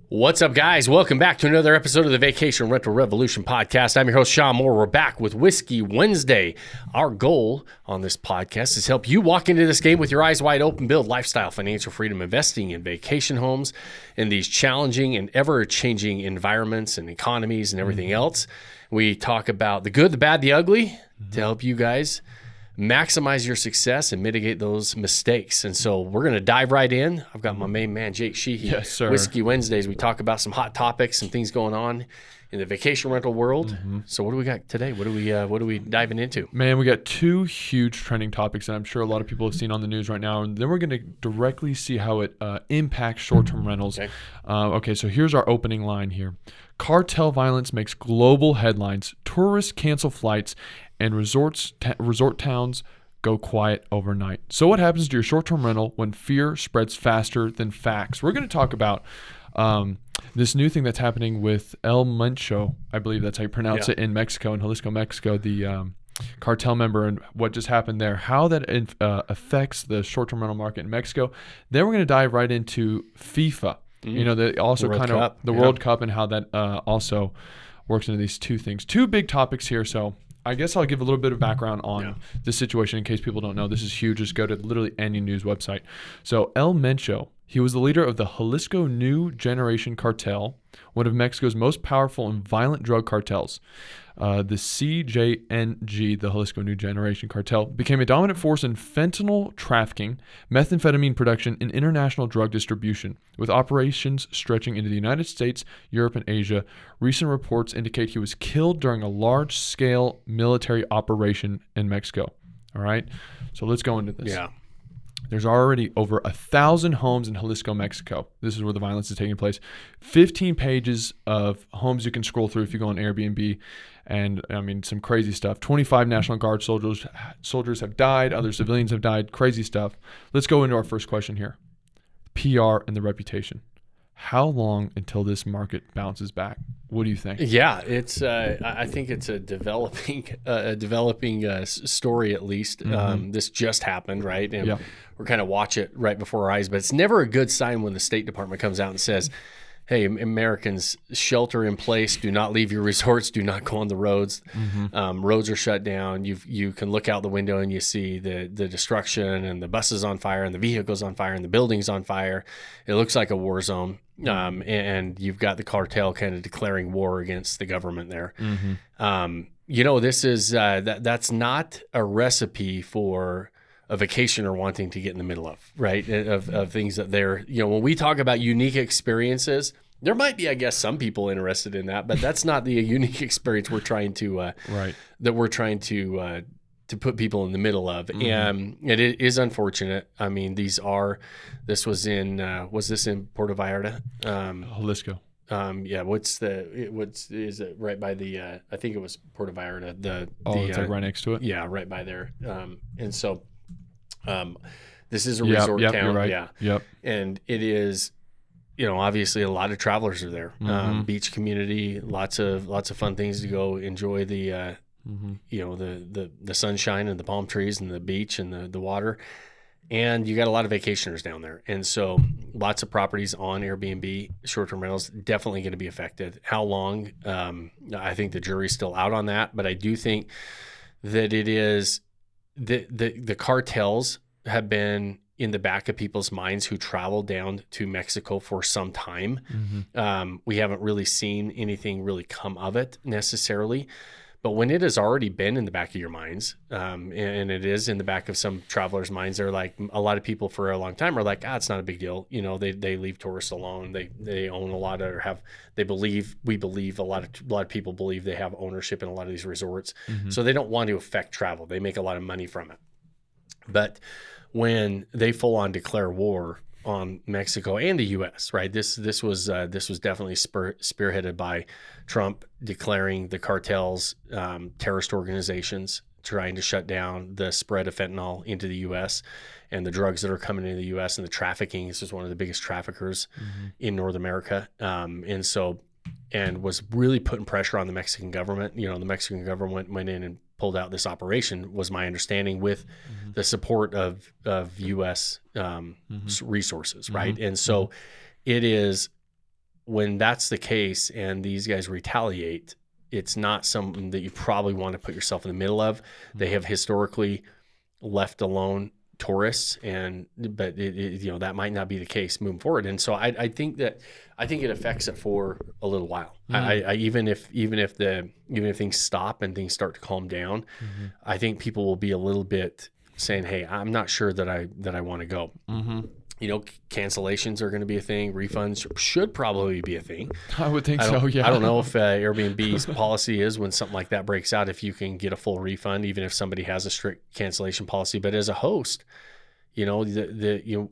What's up, guys? Welcome back to another episode of the Vacation Rental Revolution podcast. I'm your host, Sean Moore. We're back with Whiskey Wednesday. Our goal on this podcast is help you walk into this game with your eyes wide open, build lifestyle, financial freedom, investing in vacation homes in these challenging and ever-changing environments and economies and everything else. We talk about the good, the bad, the ugly to help you guys maximize your success and mitigate those mistakes. And so we're going to dive right in. I've got my main man, Jake Sheehy. Yes, sir. Whiskey Wednesdays. We talk about some hot topics and things going on in the vacation rental world. So what do we got today? What are we diving into? Man, we got two huge trending topics that I'm sure a lot of people have seen on the news right now, and then we're going to directly see how it impacts short-term rentals. Okay, so here's our opening line here. Cartel violence makes global headlines. Tourists cancel flights, and resort towns go quiet overnight. So what happens to your short-term rental when fear spreads faster than facts? We're going to talk about this new thing that's happening with El Mencho, I believe that's how you pronounce it, in Mexico, in Jalisco, Mexico, the cartel member, and what just happened there, how that affects the short-term rental market in Mexico. Then we're going to dive right into FIFA. You know, the World Cup and how that also works into these two things. Two big topics here, so I guess I'll give a little bit of background on this situation in case people don't know. This is huge. Just go to literally any news website. So El Mencho, he was the leader of the Jalisco New Generation Cartel, one of Mexico's most powerful and violent drug cartels. The CJNG, the Jalisco New Generation Cartel, became a dominant force in fentanyl trafficking, methamphetamine production, and international drug distribution, with operations stretching into the United States, Europe, and Asia. Recent reports indicate he was killed during a large-scale military operation in Mexico. All right, so let's go into this. Yeah. There's already over 1,000 homes in Jalisco, Mexico. This is where the violence is taking place. 15 pages of homes you can scroll through if you go on Airbnb. And, I mean, some crazy stuff. 25 National Guard soldiers have died. Other civilians have died. Crazy stuff. Let's go into our first question here. PR and the reputation. How long until this market bounces back? What do you think? Yeah, it's. I think it's a developing story at least. This just happened, right? And we're kind of watch it right before our eyes. But it's never a good sign when the State Department comes out and says, "Hey, Americans, shelter in place. Do not leave your resorts. Do not go on the roads. Roads are shut down. You can look out the window and you see the destruction and the buses on fire and the vehicles on fire and the buildings on fire. It looks like a war zone." And you've got the cartel kind of declaring war against the government there. This is that's not a recipe for a vacationer wanting to get in the middle of, right? Of things that they're, when we talk about unique experiences, there might be, I guess, some people interested in that, but that's not the unique experience we're trying to, to put people in the middle of. And it is unfortunate. I mean, this was in Puerto Vallarta? Jalisco. Is it right by the, I think it was Puerto Vallarta. It's like right next to it? Yeah, right by there. And so this is a resort town. You're right. Yeah. Yep. And it is, obviously a lot of travelers are there. Beach community, lots of fun things to go enjoy the the sunshine and the palm trees and the beach and the water. And you got a lot of vacationers down there. And so lots of properties on Airbnb, short-term rentals, definitely going to be affected. How long? I think the jury's still out on that, but I do think that it is the cartels have been in the back of people's minds who travel down to Mexico for some time. We haven't really seen anything really come of it necessarily. But when it has already been in the back of your minds, and it is in the back of some travelers' minds, they're like, a lot of people for a long time are like, it's not a big deal. They leave tourists alone. They own a lot of, we believe a lot of people believe they have ownership in a lot of these resorts. So they don't want to affect travel. They make a lot of money from it. But when they full on declare war on Mexico and the U.S., right? This was definitely spearheaded by Trump declaring the cartels terrorist organizations, trying to shut down the spread of fentanyl into the U.S. and the drugs that are coming into the U.S. and the trafficking. This is one of the biggest traffickers in North America, and was really putting pressure on the Mexican government. The Mexican government went in and pulled out this operation, was my understanding, with the support of U.S. Resources, right? And so it is when that's the case and these guys retaliate, it's not something that you probably want to put yourself in the middle of. They have historically left alone tourists, but that might not be the case moving forward. And so I think it affects it for a little while. Even if things stop and things start to calm down, I think people will be a little bit saying, hey, I'm not sure that I want to go. Cancellations are going to be a thing. Refunds should probably be a thing. I would think so, yeah. I don't know if Airbnb's policy is when something like that breaks out, if you can get a full refund, even if somebody has a strict cancellation policy. But as a host, to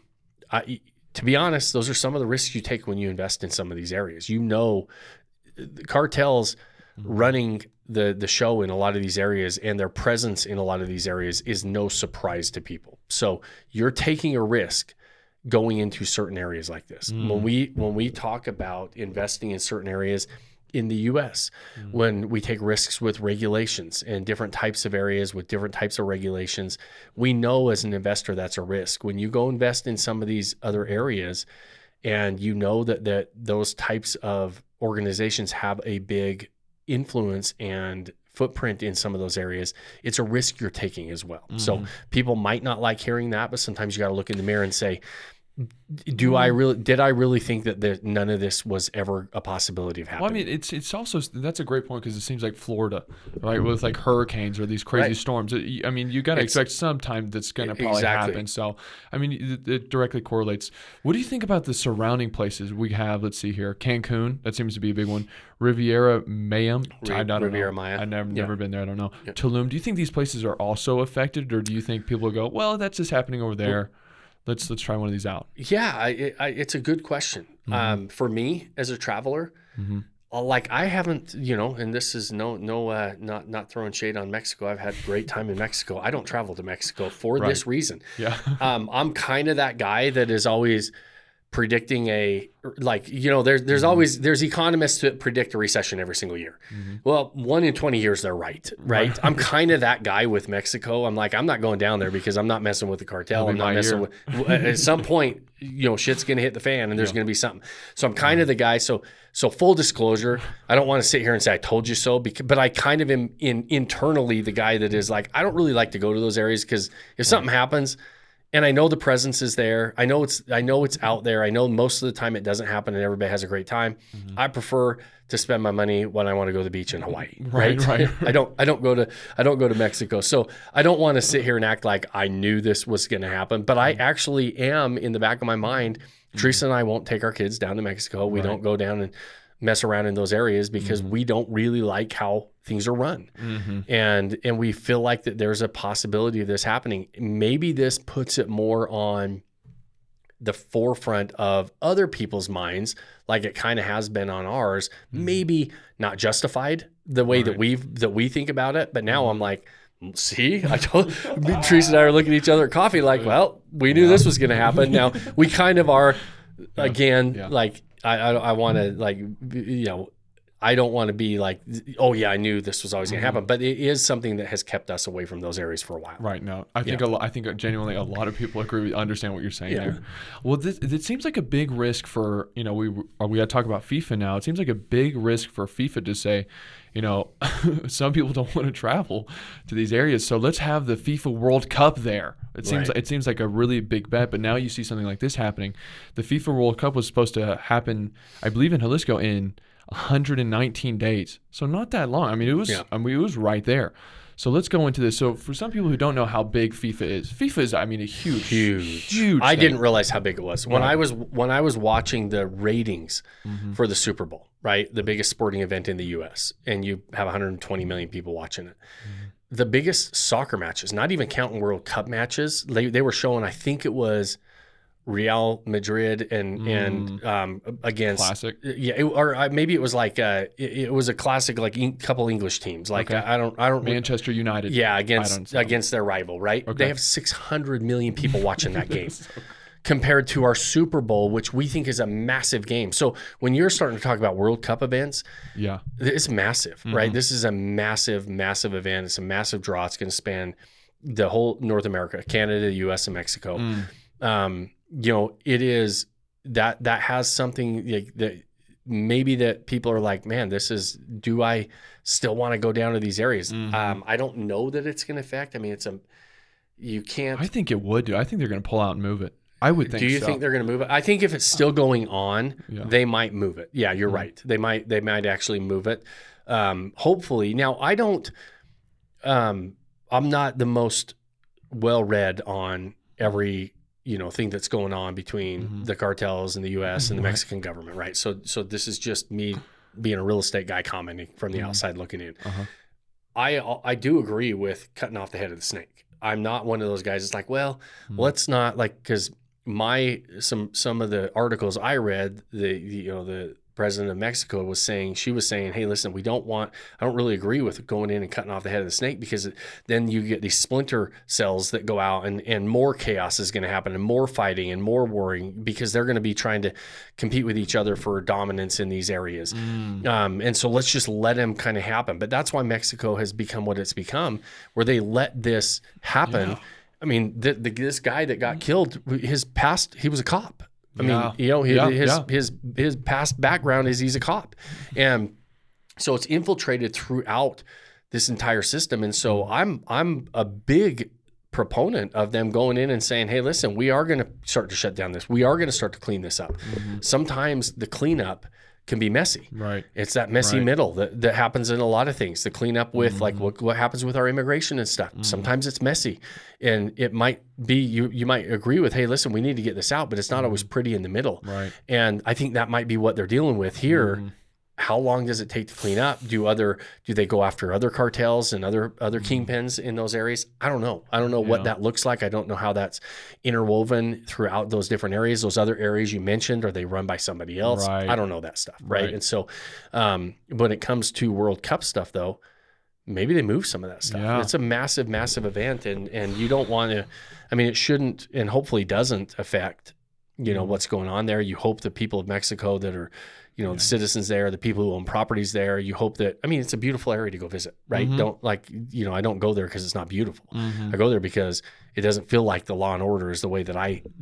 be honest, those are some of the risks you take when you invest in some of these areas. The cartels running the show in a lot of these areas, and their presence in a lot of these areas is no surprise to people. So you're taking a risk going into certain areas like this. When we talk about investing in certain areas in the US, when we take risks with regulations and different types of areas with different types of regulations, we know as an investor that's a risk. When you go invest in some of these other areas and you know that those types of organizations have a big influence and footprint in some of those areas, it's a risk you're taking as well. So people might not like hearing that, but sometimes you got to look in the mirror and say, did I really think that none of this was ever a possibility of happening? Well, I mean, it's also, that's a great point, because it seems like Florida, right, with like hurricanes or these crazy storms. I mean, you got to expect sometime that's going to probably happen. So, I mean, it directly correlates. What do you think about the surrounding places we have? Let's see here, Cancun, that seems to be a big one. Riviera Maya, Riviera Maya. I've never been there. I don't know. Yeah. Tulum. Do you think these places are also affected, or do you think people go, well, that's just happening over there? Let's try one of these out. Yeah, it's a good question. For me as a traveler, like I haven't, and this is not throwing shade on Mexico. I've had a great time in Mexico. I don't travel to Mexico for this reason. Yeah. I'm kind of that guy that is always predicting there's economists that predict a recession every single year. Well, 1 in 20 years they're right. I'm kind of that guy with Mexico. I'm like, I'm not going down there because I'm not messing with the cartel. I'm not messing with at some point, shit's gonna hit the fan and there's gonna be something. So I'm kind of the guy. So full disclosure, I don't want to sit here and say I told you so, but I kind of am internally the guy that is like, I don't really like to go to those areas because if something happens, and I know the presence is there. I know it's out there. I know most of the time it doesn't happen and everybody has a great time. I prefer to spend my money when I want to go to the beach in Hawaii. Right. I don't go to Mexico. So I don't want to sit here and act like I knew this was going to happen, but I actually am in the back of my mind. Teresa and I won't take our kids down to Mexico. We don't go down and mess around in those areas because we don't really like how things are run. And we feel like that there's a possibility of this happening. Maybe this puts it more on the forefront of other people's minds, like it kind of has been on ours. Maybe not justified the way that we think about it, but now I'm like, see, Teresa and I are looking at each other at coffee like, well, we knew this was going to happen. Now we kind of are like, I want to I don't want to be like, oh yeah, I knew this was always going to happen, but it is something that has kept us away from those areas for a while. Right. No, I think genuinely a lot of people understand what you're saying here. Well, it seems like a big risk for, we got to talk about FIFA now. It seems like a big risk for FIFA to say, some people don't want to travel to these areas, so let's have the FIFA World Cup there. It seems like a really big bet, but now you see something like this happening. The FIFA World Cup was supposed to happen, I believe, in Jalisco in 119 days, so not that long. I mean, it was right there. So let's go into this. So for some people who don't know how big FIFA is, I mean, a huge. I didn't realize how big it was when I was watching the ratings for the Super Bowl, right? The biggest sporting event in the U.S., and you have 120 million people watching it. The biggest soccer matches, not even counting World Cup matches, they were showing. I think it was Real Madrid and against classic, or maybe it was like it was a classic, like couple English teams, like I don't Manchester United, against their rival, right? Okay. They have 600 million people watching that game. Compared to our Super Bowl, which we think is a massive game. So when you're starting to talk about World Cup events, it's massive, right? This is a massive event. It's a massive draw. It's going to span the whole North America, Canada, U.S., and Mexico. It is that has something like that. Maybe that people are like, man, do I still want to go down to these areas? I don't know that it's going to affect. I mean, you can't. I think it would do. I think they're going to pull out and move it. I would think. Do you think they're going to move it? I think if it's still going on, they might move it. Yeah, you're right. They might actually move it. Hopefully. Now, I'm not the most well-read on every thing that's going on between the cartels and the U.S. and the Mexican government, right? So this is just me being a real estate guy commenting from the outside looking in. I do agree with cutting off the head of the snake. I'm not one of those guys that's like, well, let's not, like, because some of the articles I read, the president of Mexico was saying, hey, listen, I don't really agree with going in and cutting off the head of the snake, because then you get these splinter cells that go out and more chaos is going to happen and more fighting and more warring, because they're going to be trying to compete with each other for dominance in these areas. And so let's just let them kind of happen. But that's why Mexico has become what it's become, where they let this happen. Yeah. I mean, this guy that got killed, he was a cop. I mean, his past background is he's a cop. And so it's infiltrated throughout this entire system. And so I'm a big proponent of them going in and saying, hey, listen, we are going to start to shut down this. We are going to start to clean this up. Sometimes the cleanup can be messy. Right. It's that messy middle that happens in a lot of things. The cleanup with like what happens with our immigration and stuff. Sometimes it's messy, and it might be, you might agree with, hey, listen, we need to get this out, but it's not always pretty in the middle. Right. And I think that might be what they're dealing with here. How long does it take to clean up? Do they go after other cartels and other kingpins in those areas? I don't know. I don't know what that looks like. I don't know how that's interwoven throughout those different areas. Those other areas you mentioned, are they run by somebody else? Right. I don't know that stuff. Right. And so when it comes to World Cup stuff, though, maybe they move some of that stuff. Yeah. It's a massive, massive event, and you don't want to, I mean, it shouldn't, and hopefully doesn't affect, what's going on there. You hope the people of Mexico that are, the citizens there, the people who own properties there, you hope that, I mean, it's a beautiful area to go visit, right? Don't I don't go there because it's not beautiful. I go there because it doesn't feel like the law and order is the way that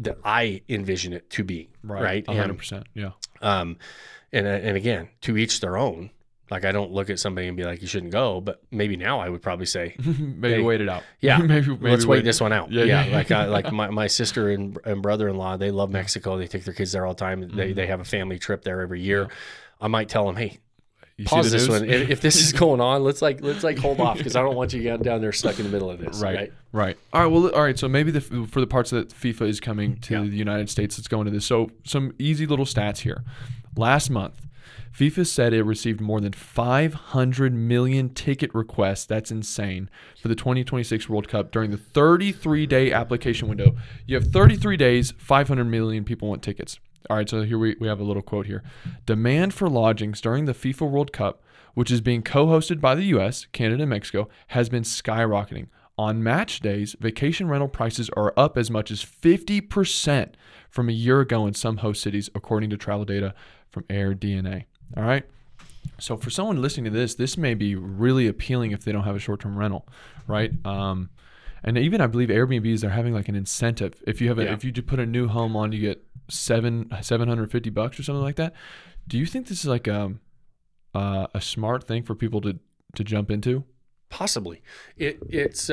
I envision it to be. Right. 100%. Yeah. And again, to each their own. Like, I don't look at somebody and be like, you shouldn't go, but maybe now I would probably say, maybe wait it out. Yeah. maybe let's wait this one out. Yeah. Like my sister and brother-in-law, they love Mexico. They take their kids there all the time. They have a family trip there every year. Yeah. I might tell them, hey, pause this one. If this is going on, let's hold off, because I don't want you down there stuck in the middle of this. Right. All right. So maybe for the parts that FIFA is coming to the United States, let's go into this. So some easy little stats here. Last month, FIFA said it received more than 500 million ticket requests. That's insane. For the 2026 World Cup during the 33-day application window. You have 33 days, 500 million people want tickets. All right, so here we have a little quote here. Demand for lodgings during the FIFA World Cup, which is being co-hosted by the U.S., Canada, and Mexico, has been skyrocketing. On match days, vacation rental prices are up as much as 50% from a year ago in some host cities, according to travel data from AirDNA. All right. So for someone listening to this may be really appealing if they don't have a short-term rental, right? And even I believe Airbnbs are having like an incentive. If you have if you put a new home on, you get $750 or something like that. Do you think this is like a smart thing for people to jump into? Possibly. It's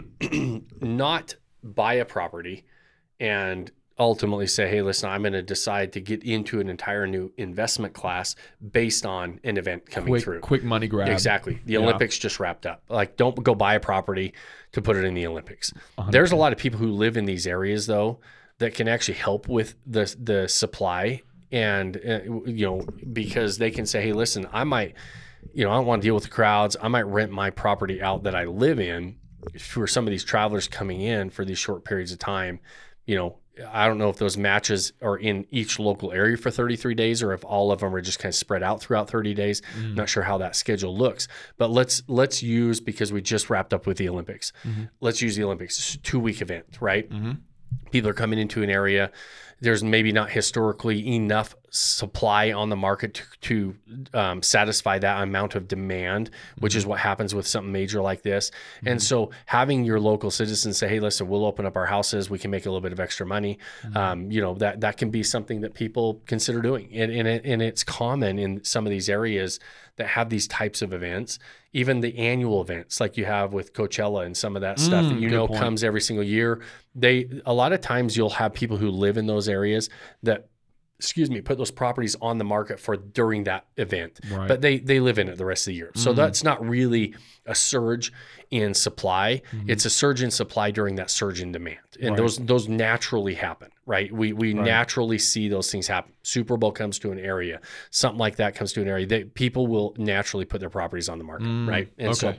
not buy a property and ultimately say, hey, listen, I'm going to decide to get into an entire new investment class based on an event coming through. Quick money grab. Exactly. The Olympics just wrapped up. Like, don't go buy a property to put it in the Olympics. 100%. There's a lot of people who live in these areas, though, that can actually help with the supply, and because they can say, hey, listen, I might, I don't want to deal with the crowds. I might rent my property out that I live in for some of these travelers coming in for these short periods of time. I don't know if those matches are in each local area for 33 days or if all of them are just kind of spread out throughout 30 days. I'm not sure how that schedule looks, but let's use, because we just wrapped up with the Olympics. Let's use the Olympics. It's a 2-week event, right? People are coming into an area. There's maybe not historically enough supply on the market to satisfy that amount of demand, which is what happens with something major like this. And so having your local citizens say, hey, listen, we'll open up our houses, we can make a little bit of extra money. That can be something that people consider doing. And it's common in some of these areas that have these types of events, even the annual events like you have with Coachella and some of that stuff that comes every single year. A lot of times you'll have people who live in those areas that put those properties on the market for during that event, but they live in it the rest of the year. So that's not really a surge in supply. It's a surge in supply during that surge in demand. And those naturally happen, right? We naturally see those things happen. Super Bowl comes to an area, something like that comes to an area. People will naturally put their properties on the market, right? And so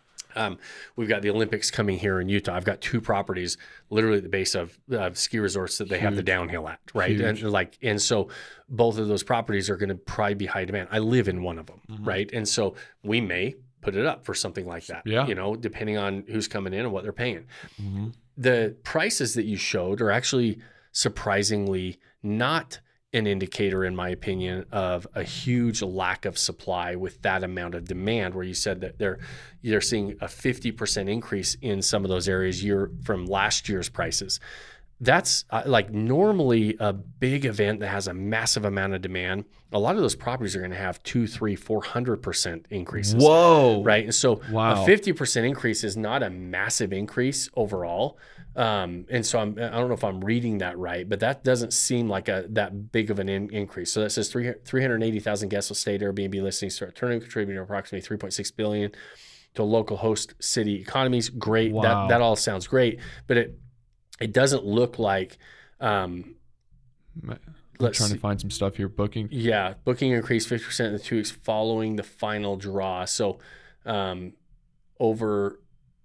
we've got the Olympics coming here in Utah. I've got 2 properties literally at the base of ski resorts that they have the downhill at, right? And so both of those properties are going to probably be high demand. I live in one of them, right? And so we may put it up for something like that, depending on who's coming in and what they're paying. The prices that you showed are actually surprisingly not an indicator, in my opinion, of a huge lack of supply with that amount of demand, where you said that they're seeing a 50% increase in some of those areas from last year's prices. That's like normally a big event that has a massive amount of demand. A lot of those properties are going to have 200%, 300%, 400% increases. Whoa. Right. And so a 50% increase is not a massive increase overall. And so I don't know if I'm reading that right, but that doesn't seem like that big of an increase. So that says 380,000 guests will stay at Airbnb listings, start turning, contributing approximately $3.6 billion to local host city economies. Great. Wow. That all sounds great, but it doesn't look like. I'm trying to find some stuff here. Booking. Yeah, booking increased 50% in the 2 weeks following the final draw. So, over.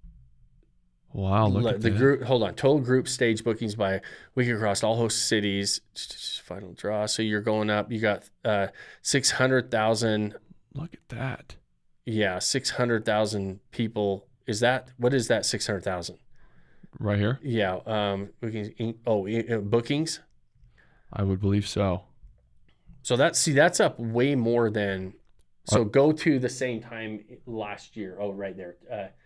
Wow, look at the that. group. Hold on, total group stage bookings by week across all host cities. Final draw. So you're going up. You got 600,000. Look at that. Yeah, 600,000 people. What is that? 600,000. Right here? Yeah. Bookings? I would believe so. So that's up way more than. So go to the same time last year. Oh, right there.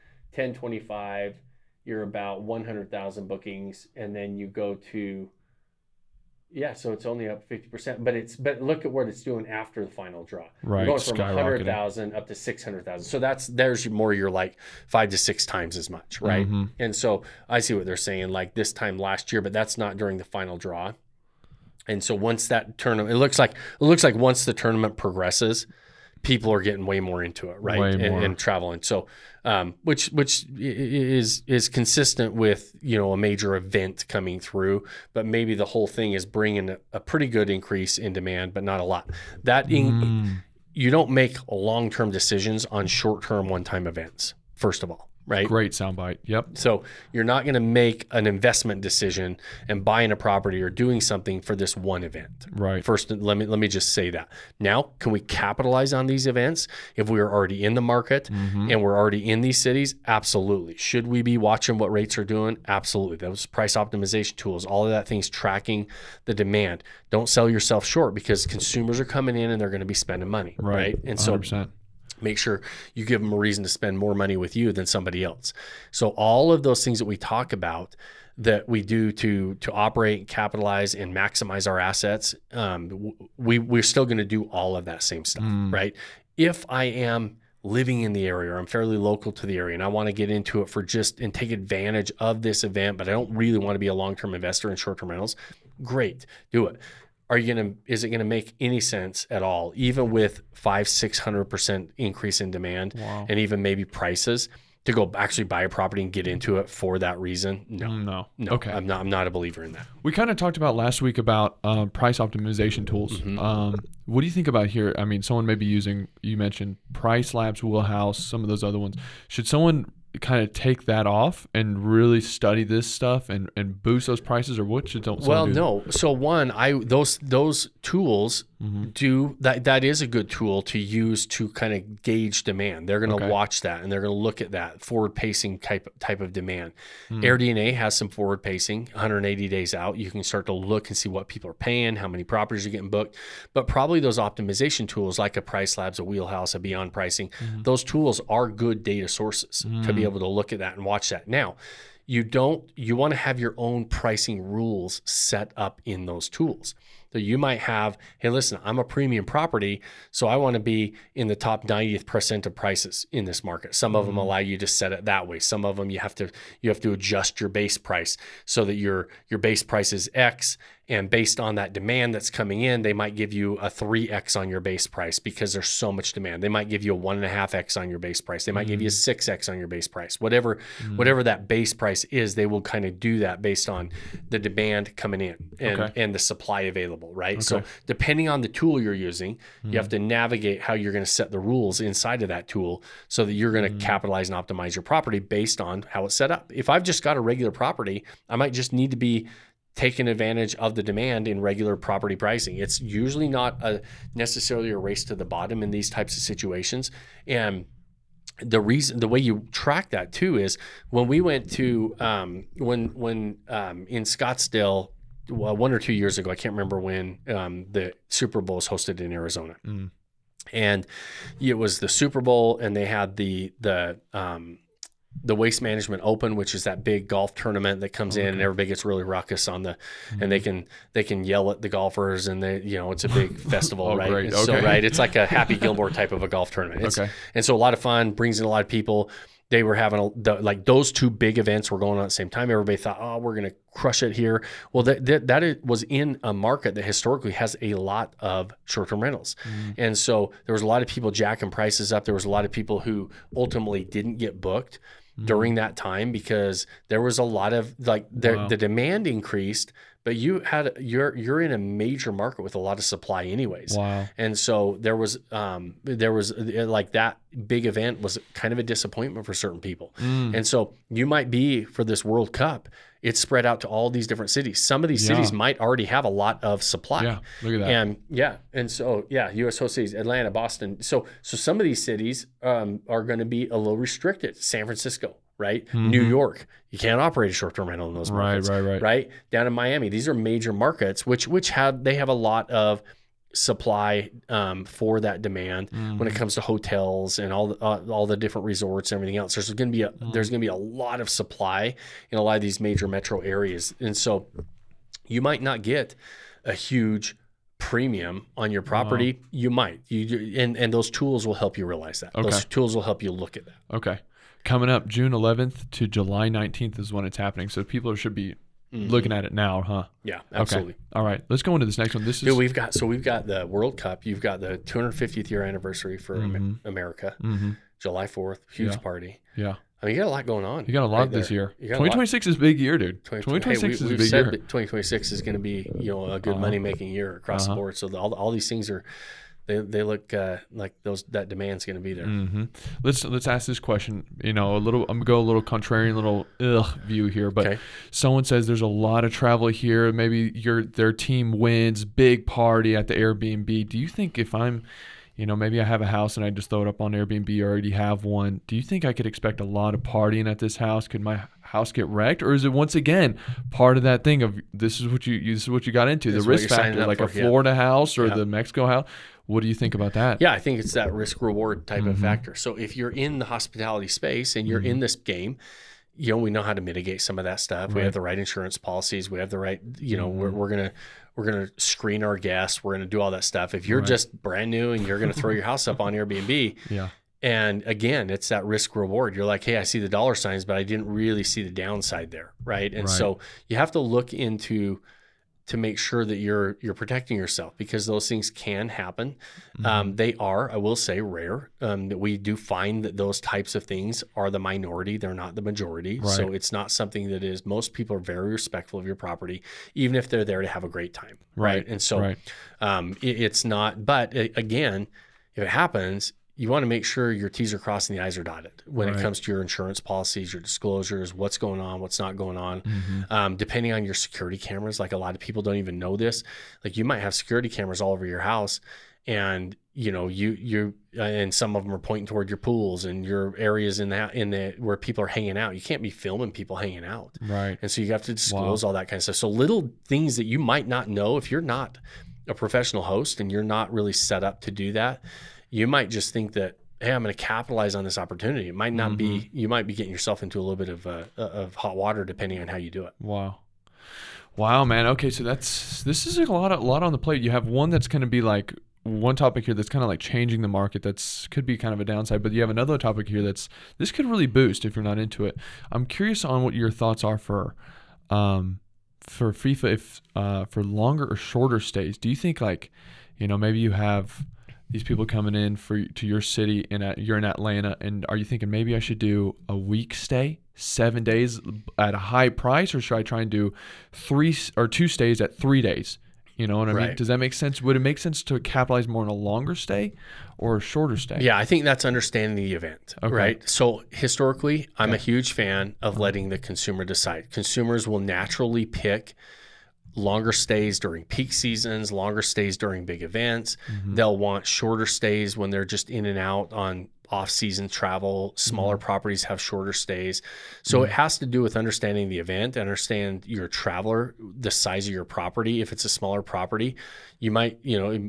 10/25. You're about 100,000 bookings, and then you go to. Yeah, so it's only up 50%, but look at what it's doing after the final draw. Right, you're going from 100,000 up to 600,000. So there's more. You're like 5 to 6 times as much, right? And so I see what they're saying, like this time last year, but that's not during the final draw. And so once that tournament, it looks like once the tournament progresses, people are getting way more into it, right? And traveling. So, which is consistent with, a major event coming through, but maybe the whole thing is bringing a pretty good increase in demand, but not a lot. You don't make long-term decisions on short-term one-time events, first of all. Right. Great soundbite. Yep. So you're not going to make an investment decision and buying a property or doing something for this one event. Right. First, let me just say that. Now, can we capitalize on these events if we are already in the market and we're already in these cities? Absolutely. Should we be watching what rates are doing? Absolutely. Those price optimization tools, all of that thing's tracking the demand. Don't sell yourself short, because consumers are coming in and they're going to be spending money. Right. And so 100%. Make sure you give them a reason to spend more money with you than somebody else. So all of those things that we talk about that we do to operate, capitalize, and maximize our assets, we're still going to do all of that same stuff, right? If I am living in the area, or I'm fairly local to the area, and I want to get into it and take advantage of this event, but I don't really want to be a long-term investor in short-term rentals, great, do it. Is it going to make any sense at all, even with 500-600% increase in demand and even maybe prices, to go actually buy a property and get into it for that reason? No. Okay. I'm not a believer in that. We kind of talked about last week about price optimization tools. What do you think about here? I mean, someone may be using, you mentioned Price Labs, Wheelhouse, some of those other ones. Should someone kind of take that off and really study this stuff and boost those prices, or what should someone do? No. So one, those tools do that. That is a good tool to use to kind of gauge demand. They're going to watch that and they're going to look at that forward pacing type of demand. AirDNA has some forward pacing, 180 days out. You can start to look and see what people are paying, how many properties are getting booked. But probably those optimization tools like a Price Labs, a Wheelhouse, a Beyond Pricing, those tools are good data sources to be able to look at that and watch that. Now, you want to have your own pricing rules set up in those tools. So you might have, hey, listen, I'm a premium property, so I want to be in the top 90th percent of prices in this market. Some of them allow you to set it that way. Some of them you have to adjust your base price so that your base price is X, and based on that demand that's coming in, they might give you a 3X on your base price because there's so much demand. They might give you a 1.5X on your base price. They might give you a 6X on your base price. Whatever that base price is, they will kind of do that based on the demand coming in and the supply available, right? Okay. So depending on the tool you're using, you have to navigate how you're going to set the rules inside of that tool so that you're going to capitalize and optimize your property based on how it's set up. If I've just got a regular property, I might just need to be taking advantage of the demand in regular property pricing. It's usually not necessarily a race to the bottom in these types of situations. And the way you track that too is when we went to when in Scottsdale 1 or 2 years ago, I can't remember when, the Super Bowl was hosted in Arizona, and it was the Super Bowl, and they had the Waste Management Open, which is that big golf tournament that comes in and everybody gets really ruckus on and they can yell at the golfers, and it's a big festival, right? Great. So it's like a Happy Gilmore type of a golf tournament. And so a lot of fun, brings in a lot of people. They were having those two big events were going on at the same time. Everybody thought, oh, we're going to crush it here. Well, that was in a market that historically has a lot of short-term rentals. And so there was a lot of people jacking prices up. There was a lot of people who ultimately didn't get booked during that time because there was a lot of the demand increased, but you're in a major market with a lot of supply anyways. Wow. And so there was like that big event was kind of a disappointment for certain people. And so you might be for this World Cup, it's spread out to all these different cities. Some of these cities might already have a lot of supply. Yeah, look at that. And so U.S. host cities, Atlanta, Boston. So some of these cities are going to be a little restricted. San Francisco, right? New York, you can't operate a short-term rental in those markets. Right. Down in Miami, these are major markets which have a lot of supply for that demand when it comes to hotels and all the different resorts and everything else. There's going to be a lot of supply in a lot of these major metro areas, and so you might not get a huge premium on your property. You might, and those tools will help you realize that. Those tools will help you look at that. Okay, coming up June 11th to July 19th is when it's happening, so people should be looking at it now, huh? Yeah, absolutely. Okay. All right, let's go into this next one. We've got the World Cup. You've got the 250th year anniversary for America, July 4th, huge party. Yeah. I mean, you got a lot going on. You got a lot this year. 2026 is a big year, dude. 2026 is a big year. 2026 is going to be a good money making year across the board. So all these things are. They look like that demand's going to be there. Let's ask this question. I'm gonna go a little contrarian, little view here, but someone says there's a lot of travel here. Maybe their team wins, big party at the Airbnb. Do you think if I'm, maybe I have a house and I just throw it up on Airbnb, or already have one, do you think I could expect a lot of partying at this house? Could my house get wrecked, or is it once again part of that thing of this is what you got into, the risk factor, like a Florida house or the Mexico house? What do you think about that? Yeah, I think it's that risk reward type of factor. So if you're in the hospitality space and you're in this game, we know how to mitigate some of that stuff. We have the right insurance policies. We have the right, we're gonna screen our guests. We're gonna do all that stuff. If you're just brand new and you're gonna throw your house up on Airbnb, and again, it's that risk reward. You're like, hey, I see the dollar signs, but I didn't really see the downside there, right? And so you have to look into to make sure that you're protecting yourself, because those things can happen. They are, I will say, rare. That we do find that those types of things are the minority. They're not the majority. Right. So it's not something that is, most people are very respectful of your property, even if they're there to have a great time. Right. And so it's not, but again, if it happens, you want to make sure your T's are crossed and the I's are dotted when Right. it comes to your insurance policies, your disclosures, what's going on, what's not going on. Depending on your security cameras, like a lot of people don't even know this. Like you might have security cameras all over your house, and you know you and some of them are pointing toward your pools and your areas in the where people are hanging out. You can't be filming people hanging out, Right. and so you have to disclose all that kind of stuff. So little things that you might not know if you're not a professional host and you're not really set up to do that. You might just think that, hey, I'm going to capitalize on this opportunity. It might not be. You might be getting yourself into a little bit of hot water depending on how you do it. Wow, man. Okay, so this is a lot on the plate. You have one that's going to be like one topic here that's kind of like changing the market. Could be kind of a downside, but you have another topic here this could really boost if you're not into it. I'm curious on what your thoughts are for FIFA, if for longer or shorter stays. Do you think like, maybe you have these people coming in to your city and you're in Atlanta, and are you thinking maybe I should do a week stay, 7 days at a high price, or should I try and do 2 stays at 3 days? You know what I mean? Does that make sense? Would it make sense to capitalize more on a longer stay or a shorter stay? Yeah, I think that's understanding the event, right? So historically, I'm a huge fan of letting the consumer decide. Consumers will naturally pick longer stays during peak seasons, longer stays during big events. They'll want shorter stays when they're just in and out on off-season travel. Smaller properties have shorter stays. So it has to do with understanding the event, understand your traveler, the size of your property. If it's a smaller property, you might,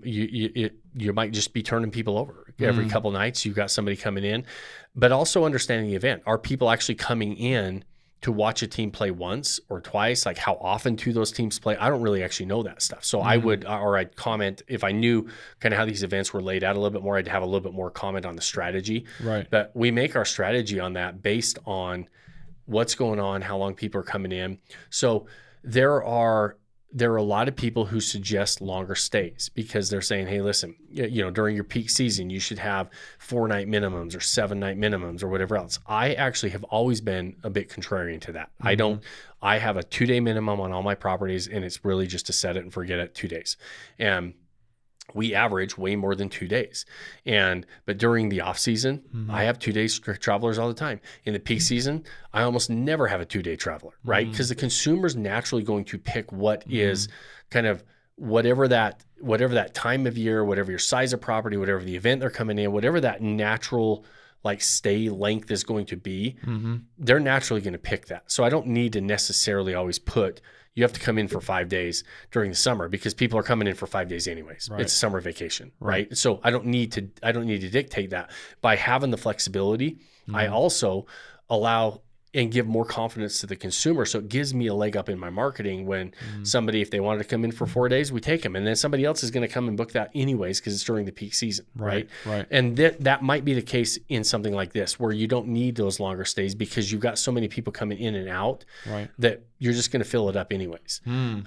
you might just be turning people over every couple nights. You've got somebody coming in, but also understanding the event. Are people actually coming in to watch a team play once or twice? Like how often do those teams play? I don't really actually know that stuff. So I'd comment if I knew kind of how these events were laid out a little bit more, I'd have a little bit more comment on the strategy. Right. But we make our strategy on that based on what's going on, how long people are coming in. So there are a lot of people who suggest longer stays because they're saying, hey, listen, during your peak season, you should have 4-night minimums or 7-night minimums or whatever else. I actually have always been a bit contrarian to that. I have a 2-day minimum on all my properties, and it's really just to set it and forget it 2 days. And we average way more than 2 days. But during the off season, I have 2 days travelers all the time. In the peak season, I almost never have a 2-day traveler, right? Because the consumer's naturally going to pick what is kind of whatever that time of year, whatever your size of property, whatever the event they're coming in, whatever that natural like stay length is going to be, they're naturally going to pick that. So I don't need to necessarily always put, you have to come in for 5 days during the summer because people are coming in for 5 days anyways. Right. It's a summer vacation, right? So I don't need to dictate that. By having the flexibility, I also allow and give more confidence to the consumer. So it gives me a leg up in my marketing when somebody, if they wanted to come in for 4 days, we take them. And then somebody else is going to come and book that anyways because it's during the peak season, right? And that might be the case in something like this where you don't need those longer stays because you've got so many people coming in and out that you're just going to fill it up anyways.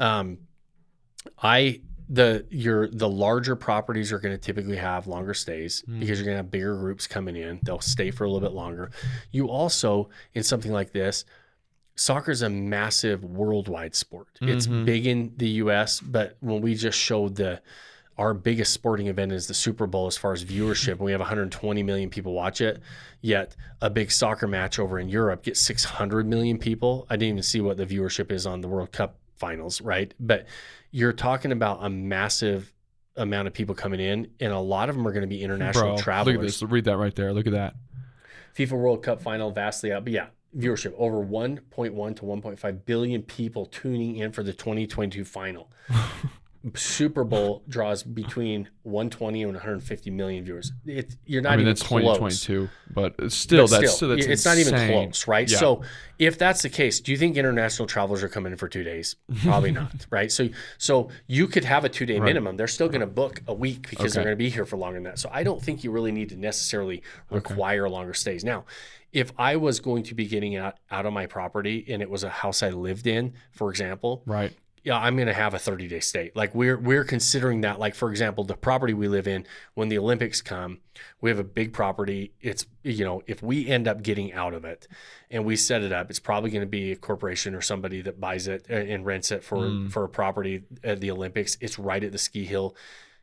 The larger properties are going to typically have longer stays because you're going to have bigger groups coming in. They'll stay for a little bit longer. You also, in something like this, soccer is a massive worldwide sport. It's big in the US, but when we just showed our biggest sporting event is the Super Bowl as far as viewership, and we have 120 million people watch it, yet a big soccer match over in Europe gets 600 million people. I didn't even see what the viewership is on the World Cup finals, right? But you're talking about a massive amount of people coming in, and a lot of them are going to be international travelers. Look at this. Read that right there. Look at that. FIFA World Cup final vastly out. But yeah, viewership over 1.1 to 1.5 billion people tuning in for the 2022 final. Super Bowl draws between 120 and 150 million viewers. You're not even that's close. 2022, but still, that's it's insane. not even close, right? Yeah. So if that's the case, do you think international travelers are coming in for 2 days? Probably not, right? So you could have a 2-day minimum. They're still going to book a week because they're going to be here for longer than that. So I don't think you really need to necessarily require longer stays. Now, if I was going to be getting out of my property and it was a house I lived in, for example, right. Yeah, I'm going to have a 30-day stay. Like we're considering that. Like, for example, the property we live in, when the Olympics come, we have a big property. It's, if we end up getting out of it and we set it up, it's probably going to be a corporation or somebody that buys it and rents it for a property at the Olympics. It's right at the ski hill.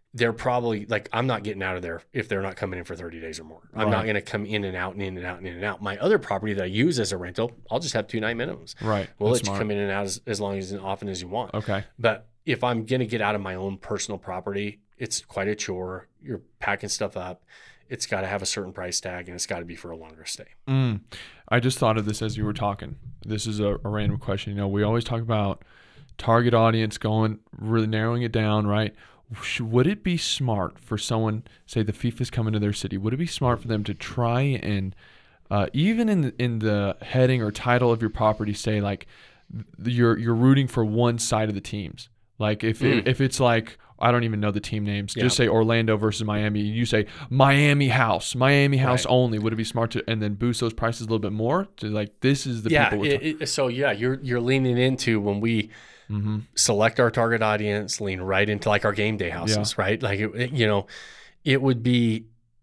they're probably like, I'm not getting out of there if they're not coming in for 30 days or more. I'm not going to come in and out and in and out and in and out. My other property that I use as a rental, I'll just have 2 night minimums. Right. We'll let you come in and out as long as often as you want. Okay. But if I'm going to get out of my own personal property, it's quite a chore. You're packing stuff up. It's got to have a certain price tag, and it's got to be for a longer stay. I just thought of this as you were talking. This is a random question. You know, we always talk about target audience, really narrowing it down, right? Would it be smart for someone, say the FIFA's coming to their city, would it be smart for them to try and even in the heading or title of your property, say like you're rooting for one side of the teams? Like if it's like, I don't even know the team names, just say Orlando versus Miami, you say Miami House only. Would it be smart to and then boost those prices a little bit more to like, this is the people? So you're leaning into when we select our target audience, lean right into like our game day houses, right? Like it would be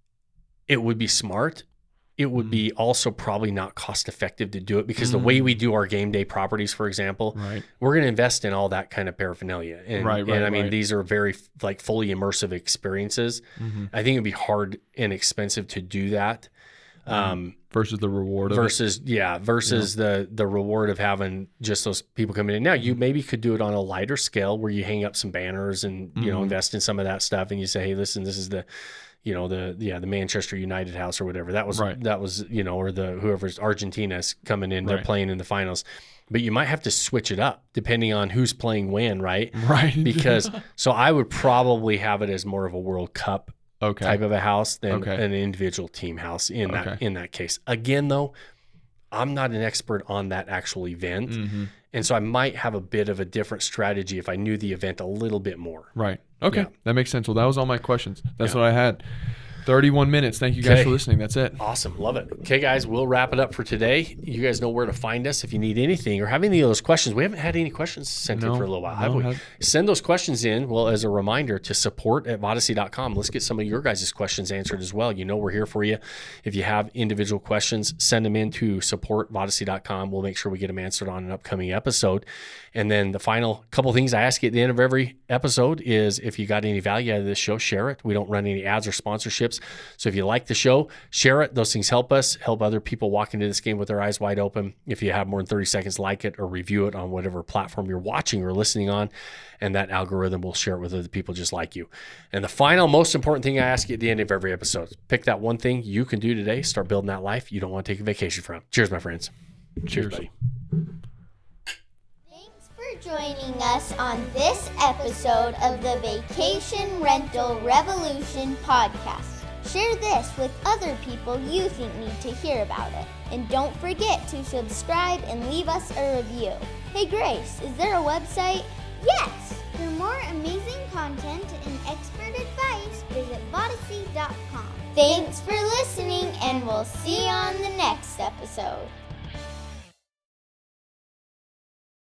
smart. It would be also probably not cost effective to do it because the way we do our game day properties, for example, we're going to invest in all that kind of paraphernalia. And I mean, these are very like fully immersive experiences. I think it'd be hard and expensive to do that. Versus the reward of versus the reward of having just those people coming in. Now you maybe could do it on a lighter scale where you hang up some banners and invest in some of that stuff and you say, hey, listen, this is the Manchester United house or whatever. That was or the whoever's Argentina's coming in, they're playing in the finals. But you might have to switch it up depending on who's playing when, right? Right. Because so I would probably have it as more of a World Cup type of a house than an individual team house in that case. Again, though, I'm not an expert on that actual event. And so I might have a bit of a different strategy if I knew the event a little bit more. Right. Okay. Yeah. That makes sense. Well, that was all my questions. That's what I had. 31 minutes. Thank you guys for listening. That's it. Awesome. Love it. Okay, guys, we'll wrap it up for today. You guys know where to find us if you need anything or have any of those questions. We haven't had any questions sent in for a little while, have we? Send those questions in, well, as a reminder, to support@vodacy.com. Let's get some of your guys' questions answered as well. You know we're here for you. If you have individual questions, send them in to support@vodacy.com. We'll make sure we get them answered on an upcoming episode. And then the final couple things I ask you at the end of every episode is if you got any value out of this show, share it. We don't run any ads or sponsorships. So if you like the show, share it. Those things help us, help other people walk into this game with their eyes wide open. If you have more than 30 seconds, like it or review it on whatever platform you're watching or listening on, and that algorithm will share it with other people just like you. And the final, most important thing I ask you at the end of every episode, pick that one thing you can do today, start building that life you don't want to take a vacation from. Cheers, my friends. Cheers, buddy. Joining us on this episode of the Vacation Rental Revolution podcast. Share this with other people you think need to hear about it. And don't forget to subscribe and leave us a review. Hey Grace, is there a website? Yes! For more amazing content and expert advice, visit vodacy.com. Thanks for listening, and we'll see you on the next episode.